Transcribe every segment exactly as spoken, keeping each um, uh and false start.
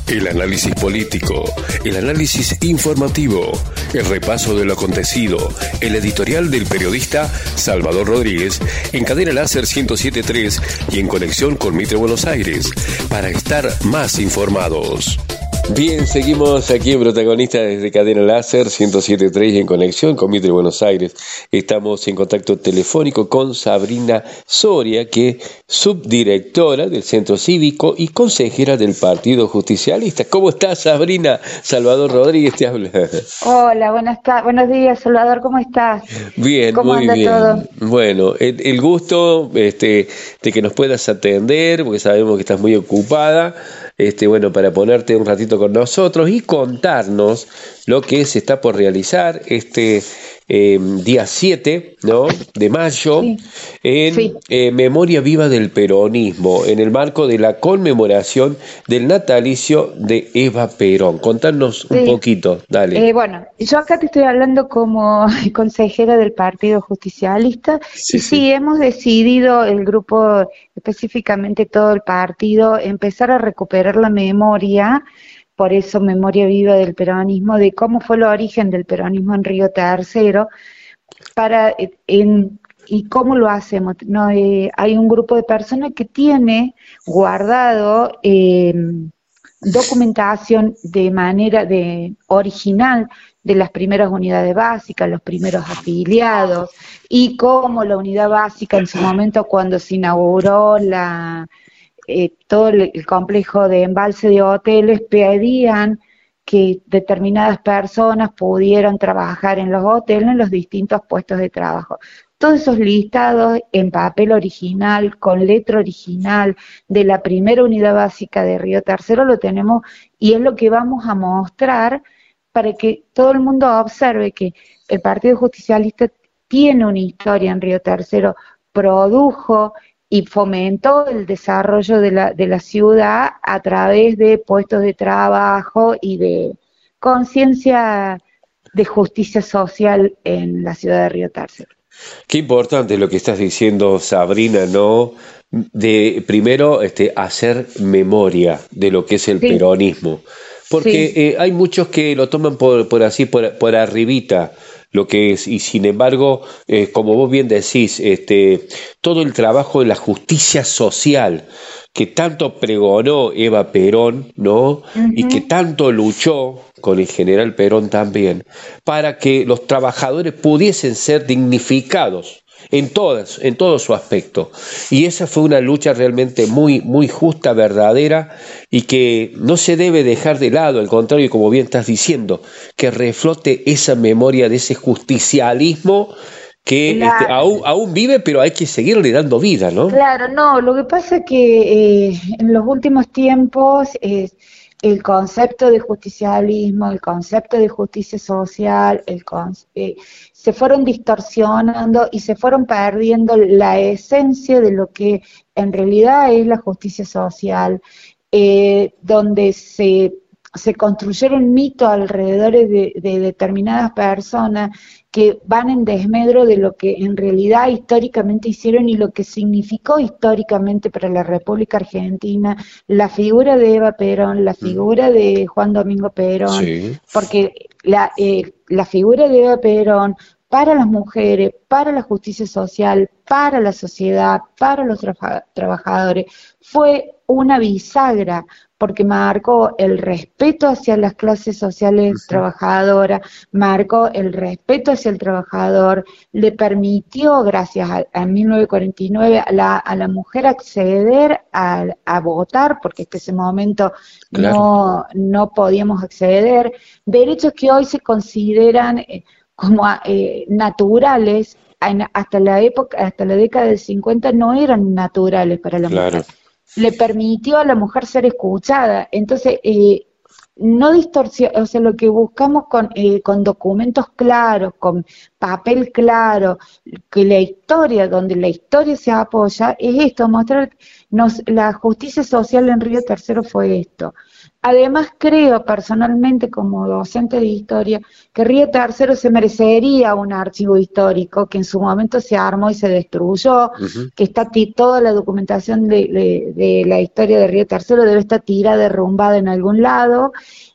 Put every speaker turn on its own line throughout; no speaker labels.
El análisis político, el análisis informativo, el repaso de lo acontecido, el editorial del periodista Salvador Rodríguez en Cadena Láser ciento siete punto tres y en conexión con Mitre Buenos Aires, para estar más informados. Bien, seguimos aquí en Protagonista desde Cadena Láser ciento siete punto tres y en conexión con Mitre Buenos Aires. Estamos en contacto telefónico con Sabrina Soria, que es subdirectora del Centro Cívico y consejera del Partido Justicialista. ¿Cómo estás, Sabrina? Salvador Rodríguez te habla.
Hola, buenas ta- buenos días, Salvador, ¿cómo estás?
Bien,
¿Cómo
muy
anda
bien.
todo?
Bueno, el, el gusto este, de que nos puedas atender, porque sabemos que estás muy ocupada. Este, bueno, para ponerte un ratito con nosotros y contarnos lo que se está por realizar este eh, día siete, ¿no?, de mayo,
Sí,
en
sí.
eh, Memoria Viva del Peronismo, en el marco de la conmemoración del natalicio de Eva Perón. Contanos un
Sí.
poquito, dale.
Eh, bueno, yo acá te estoy hablando como consejera del Partido Justicialista
Sí,
y
sí.
sí, hemos decidido el grupo, específicamente todo el partido, empezar a recuperar la memoria, por eso Memoria Viva del Peronismo, de cómo fue el origen del peronismo en Río Tercero, para eh, en, y cómo lo hacemos. No, eh, hay un grupo de personas que tiene guardado eh, documentación de manera de original de las primeras unidades básicas, los primeros afiliados, y cómo la unidad básica en su momento, cuando se inauguró la, eh, todo el, el complejo de embalse de hoteles, pedían que determinadas personas pudieran trabajar en los hoteles, en los distintos puestos de trabajo. Todos esos listados en papel original, con letra original, de la primera unidad básica de Río Tercero lo tenemos y es lo que vamos a mostrar para que todo el mundo observe que el Partido Justicialista tiene una historia en Río Tercero, produjo y fomentó el desarrollo de la, de la ciudad a través de puestos de trabajo y de conciencia de justicia social en la ciudad de Río Tercero.
Qué importante lo que estás diciendo, Sabrina, ¿no? De primero este, hacer memoria de lo que es el
Sí,
peronismo, porque
sí,
eh, hay muchos que lo toman por, por así, por, por arribita lo que es, y sin embargo, eh, como vos bien decís, este, todo el trabajo de la justicia social que tanto pregonó Eva Perón, ¿no? Y que
ujú,
tanto luchó con el general Perón también, para que los trabajadores pudiesen ser dignificados en todas, en todo su aspecto. Y esa fue una lucha realmente muy, muy justa, verdadera, y que no se debe dejar de lado, al contrario, como bien estás diciendo, que reflote esa memoria de ese justicialismo que este,
la,
aún, aún vive, pero hay que seguirle dando vida, ¿no?
claro, no, lo que pasa es que eh, en los últimos tiempos eh, el concepto de justicialismo, el concepto de justicia social, el con- eh, se fueron distorsionando y se fueron perdiendo la esencia de lo que en realidad es la justicia social, eh, donde se, se construyeron mitos alrededor de, de determinadas personas que van en desmedro de lo que en realidad históricamente hicieron y lo que significó históricamente para la República Argentina la figura de Eva Perón, la
Mm,
figura de Juan Domingo Perón,
sí,
porque la, eh, la figura de Eva Perón para las mujeres, para la justicia social, para la sociedad, para los trafa- trabajadores, fue una bisagra porque marcó el respeto hacia las clases sociales
ujú,
trabajadoras, marcó el respeto hacia el trabajador, le permitió, gracias a, a mil novecientos cuarenta y nueve, a la, a la mujer acceder a, a votar, porque hasta ese momento
claro,
no, no podíamos acceder, derechos que hoy se consideran eh, como eh, naturales, en- hasta la época, hasta la década del cincuenta no eran naturales para la
claro.
mujer. Le permitió a la mujer ser escuchada. Entonces, eh, no distorsión, o sea, lo que buscamos con, eh, con documentos claros, con papel claro, que la historia, donde la historia se apoya, es esto, mostrar, nos, la justicia social en Río Tercero fue esto. Además, creo personalmente, como docente de historia, que Río Tercero se merecería un archivo histórico que en su momento se armó y se destruyó, uh-huh. que está toda la documentación de, de, de la historia de Río Tercero debe estar tirada, derrumbada en algún lado,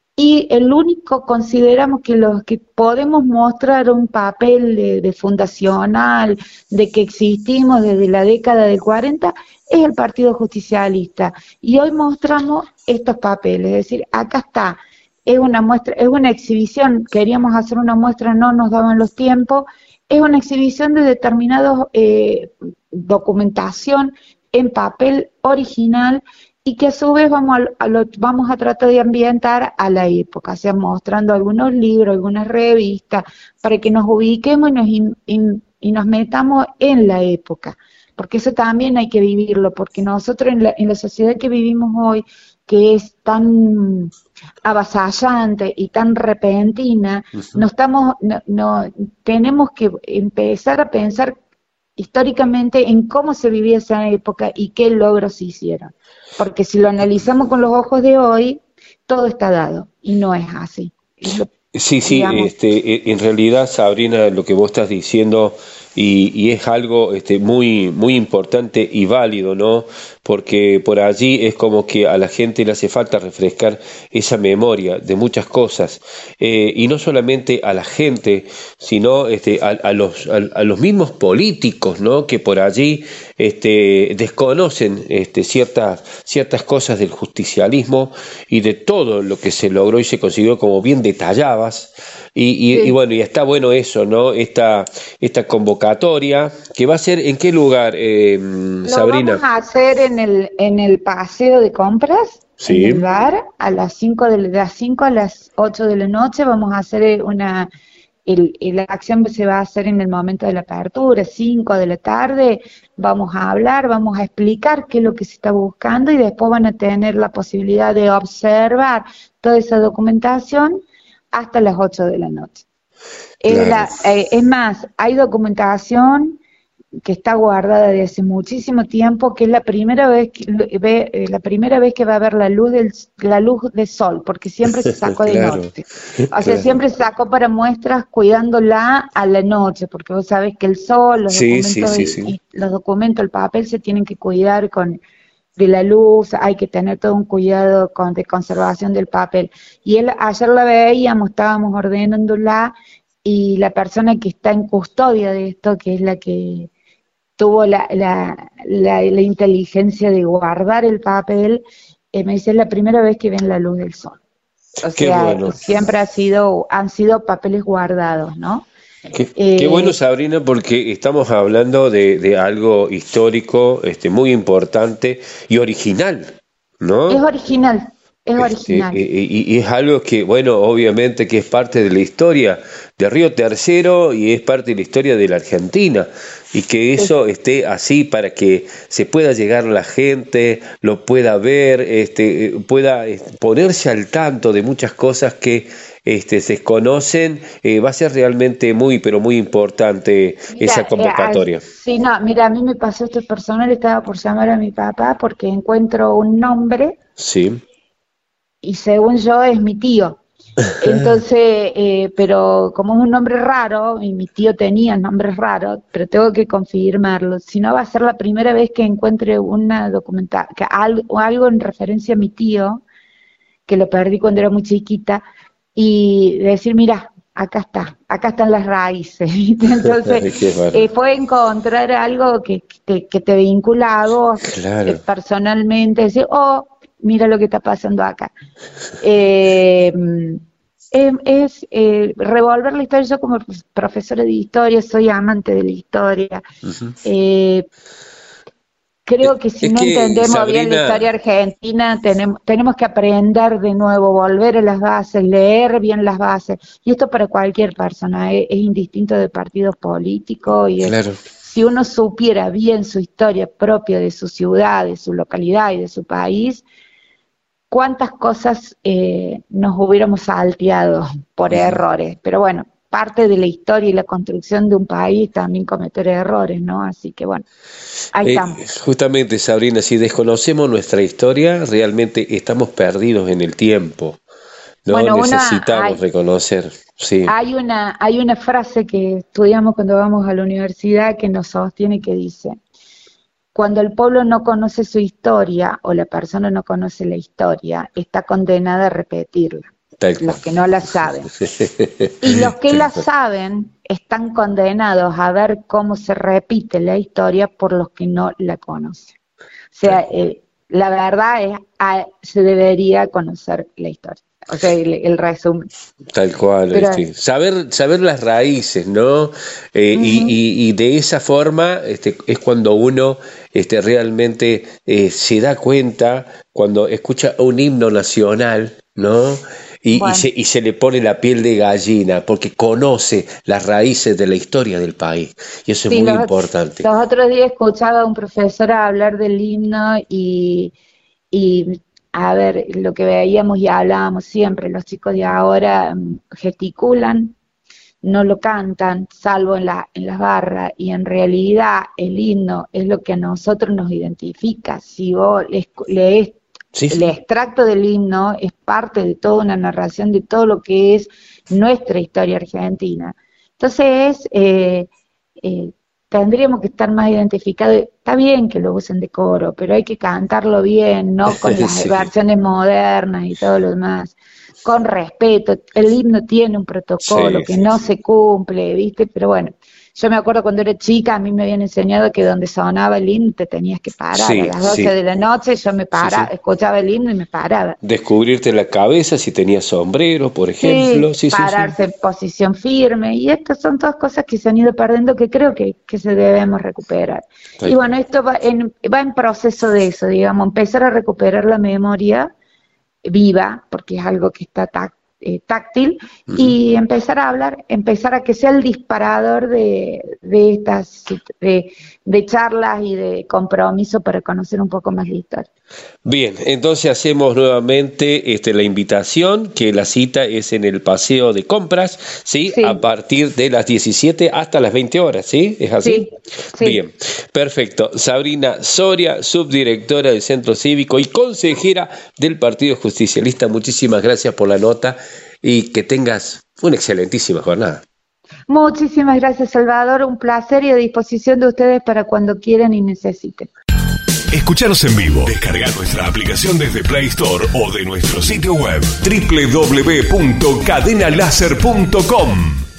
y el único, consideramos que los que podemos mostrar un papel de, de fundacional, de que existimos desde la década del cuarenta, es el Partido Justicialista, y hoy mostramos estos papeles, es decir, acá está, es una muestra, es una exhibición, queríamos hacer una muestra, no nos daban los tiempos, es una exhibición de determinados eh, documentación en papel original, y que a su vez vamos a, a lo, vamos a tratar de ambientar a la época, o sea, mostrando algunos libros, algunas revistas, para que nos ubiquemos y nos, in, in, y nos metamos en la época, porque eso también hay que vivirlo, porque nosotros en la, en la sociedad que vivimos hoy, que es tan avasallante y tan repentina, uh-huh. no estamos, no, no, tenemos que empezar a pensar históricamente en cómo se vivía esa época y qué logros se hicieron. Porque si lo analizamos con los ojos de hoy, todo está dado, y no es así.
Sí, sí, este, en realidad, Sabrina, lo que vos estás diciendo, y, y es algo este, muy, muy importante y válido, ¿no? Porque por allí es como que a la gente le hace falta refrescar esa memoria de muchas cosas, eh, y no solamente a la gente, sino este, a, a, los, a, a los mismos políticos, ¿no? Que por allí este, desconocen este, ciertas, ciertas cosas del justicialismo y de todo lo que se logró y se consiguió, como bien detallabas. Y, y, sí. y bueno, y está bueno eso, ¿no? Esta, esta convocatoria, que va a ser, ¿en qué lugar, eh, Sabrina?
Lo vamos a hacer en el, en el paseo de compras, sí. en el bar, a las cinco de las cinco a las ocho de la noche. Vamos a hacer una, el, la acción se va a hacer en el momento de la apertura, cinco de la tarde, vamos a hablar, vamos a explicar qué es lo que se está buscando, y después van a tener la posibilidad de observar toda esa documentación hasta las ocho de la noche. Claro. Es, la, eh, es más, hay documentación que está guardada desde hace muchísimo tiempo, que es la primera vez que, ve, eh, la primera vez que va a ver la luz del la luz del sol, porque siempre se sacó de claro. noche. O claro. sea, siempre se sacó para muestras cuidándola a la noche, porque vos sabés que el sol, los
sí,
documentos,
sí, sí, sí.
Y, y los documentos, el papel se tienen que cuidar con de la luz, hay que tener todo un cuidado con, de conservación del papel. Y él, ayer la veíamos, estábamos ordenándola, y la persona que está en custodia de esto, que es la que tuvo la, la, la, la inteligencia de guardar el papel, eh, me dice, es la primera vez que ven la luz del sol. O
Qué
sea,
bueno.
siempre ha sido, han sido papeles guardados, ¿no?
Qué, eh, qué bueno, Sabrina, porque estamos hablando de, de algo histórico, este, muy importante y original, ¿no?
Es original, es este, original.
Y, y es algo que, bueno, obviamente que es parte de la historia de Río Tercero y es parte de la historia de la Argentina, y que eso sí. esté así para que se pueda llegar la gente, lo pueda ver, este, pueda ponerse al tanto de muchas cosas que este, se conocen, eh, va a ser realmente muy, pero muy importante mira, esa convocatoria.
Eh, sí, no, mira, a mí me pasó esto personal, estaba por llamar a mi papá porque encuentro un nombre,
sí.
y según yo es mi tío. Entonces, eh, pero como es un nombre raro, y mi tío tenía nombres raros, pero tengo que confirmarlo, si no va a ser la primera vez que encuentre una documentación, que algo, algo en referencia a mi tío, que lo perdí cuando era muy chiquita, y decir, mira, acá está, acá están las raíces. Entonces, eh, fue encontrar algo que, que, te, que te vincula a vos claro. eh, personalmente, decir, oh, mira lo que está pasando acá. Eh, eh, es eh, revolver la historia. Yo como profesora de historia soy amante de la historia. Uh-huh. eh, creo que si es no que, entendemos Sabrina... bien la historia argentina, tenemos, tenemos que aprender de nuevo, volver a las bases, leer bien las bases. Y esto para cualquier persona, es, es indistinto de partidos políticos. Y
claro.
es, si uno supiera bien su historia propia de su ciudad, de su localidad y de su país, cuántas cosas eh, nos hubiéramos salteado por errores, pero bueno, parte de la historia y la construcción de un país también cometer errores, ¿no? Así que bueno, ahí
eh,
estamos.
Justamente, Sabrina, si desconocemos nuestra historia, realmente estamos perdidos en el tiempo, ¿no? Bueno, necesitamos una, hay, reconocer. Sí.
Hay una, hay una frase que estudiamos cuando vamos a la universidad que nos sostiene, que dice: cuando el pueblo no conoce su historia o la persona no conoce la historia, está condenada a repetirla. Los que no la saben. Y los que la saben están condenados a ver cómo se repite la historia por los que no la conocen. O sea, eh, la verdad es que se debería conocer la historia. O sea, el, el resumen.
Tal cual,
Pero,
este, saber saber las raíces, ¿no? Eh, uh-huh. y, y, y de esa forma este, es cuando uno este, realmente eh, se da cuenta, cuando escucha un himno nacional, ¿no? Y, bueno. y, se, y se le pone la piel de gallina, porque conoce las raíces de la historia del país, y eso sí, es muy
los,
importante.
Los otros días escuchaba a un profesor hablar del himno y... y a ver, lo que veíamos y hablábamos siempre, los chicos de ahora um, gesticulan, no lo cantan, salvo en, la, en las barras, y en realidad el himno es lo que a nosotros nos identifica. Si vos lees, lees sí, sí. el extracto del himno, es parte de toda una narración de todo lo que es nuestra historia argentina. Entonces, eh, eh, tendríamos que estar más identificados. Está bien que lo usen de coro, pero hay que cantarlo bien, no con las sí. versiones modernas y todo lo demás, con respeto. El himno tiene un protocolo sí, que sí, no sí. se cumple, ¿viste? Pero bueno, yo me acuerdo cuando era chica, a mí me habían enseñado que donde sonaba el himno te tenías que parar. Sí, a las doce sí. de la noche yo me paraba, sí, sí. escuchaba el himno y me paraba.
Descubrirte la cabeza si tenías sombrero, por ejemplo.
Sí,
sí
pararse
sí, sí.
en posición firme. Y estas son todas cosas que se han ido perdiendo, que creo que, que se debemos recuperar. Sí. Y bueno, esto va en, va en proceso de eso, digamos, empezar a recuperar la memoria viva, porque es algo que está táctil. Eh, táctil, uh-huh. y empezar a hablar, empezar a que sea el disparador de, de estas de, de charlas y de compromiso para conocer un poco más la historia.
Bien, entonces hacemos nuevamente este, la invitación, que la cita es en el Paseo de Compras, ¿sí? sí. A partir de las diecisiete hasta las veinte horas, ¿sí? ¿Es así?
Sí, sí.
Bien, perfecto. Sabrina Soria, subdirectora del Centro Cívico y consejera del Partido Justicialista, muchísimas gracias por la nota y que tengas una excelentísima jornada.
Muchísimas gracias, Salvador, un placer y a disposición de ustedes para cuando quieran y necesiten.
Escucharos en vivo. Descarga nuestra aplicación desde Play Store o de nuestro sitio web doble u doble u doble u punto cadena láser punto com.